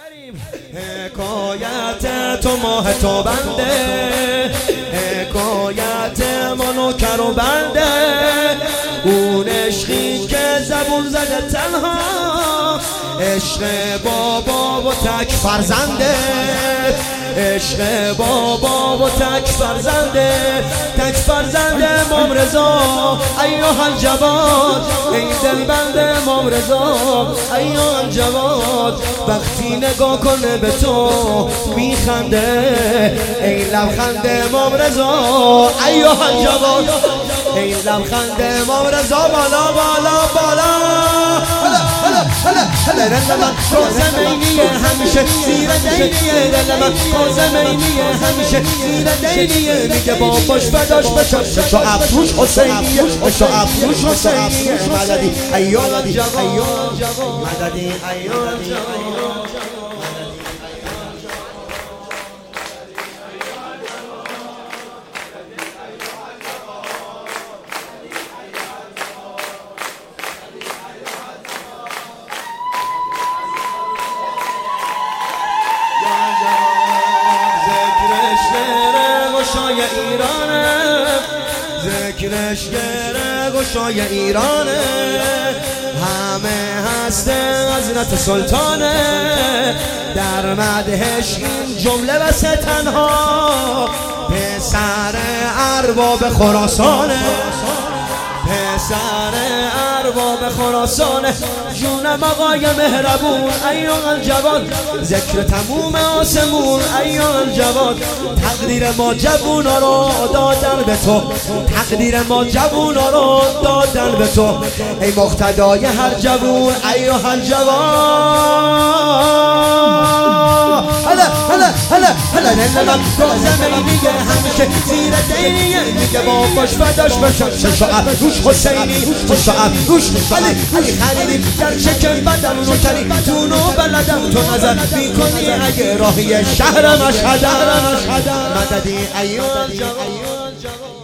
حکایت تو ماه تو بنده، حکایت منو کر و بنده، اون عشقی که زبون زده تنها، عشق بابا و تک فرزنده، عشق بابا و تک فرزنده، تک فرزنده امام رضا ایها الجواد، ای دلبند امام رضا ایها الجواد، وقتی نگاه کنه به تو میخنده، ای لبخند امام رضا ایها الجواد، ای لبخند امام رضا بالا بالا بالا. دل من کازمینیه همیشه زیر دینیه، دل من کازمینیه همیشه زیر دینیه، میگه باباش فداش بشه شو افروش حسینیه، شو افروش حسینیه، مددی ایال مددی ایال ذکرش گره گشای ایرانه، همه هست حضرت سلطانه، در مدحش این جمله واسه تنها، پسر ارباب خراسانه، پسر ارباب خراسانه، جونم آقای مهربون ایها الجواد، ذکر تموم آسمون ایها الجواد، تقدیر ما جوونا رو دادن به تو، تقدیر ما جوونا رو دادن به تو، ای مقتدای هر جوون ایها الجواد. هلا دل من کازمینیه همیشه زیر دینیه، میگه باباش فداش بشه شو افروش حسینی، شو افروش علی خریدیم در شکل بدم رو کردی تونو بلدم، تو نظر میکنی اگه راهی شهر مشهدم، مددی ایال جواد.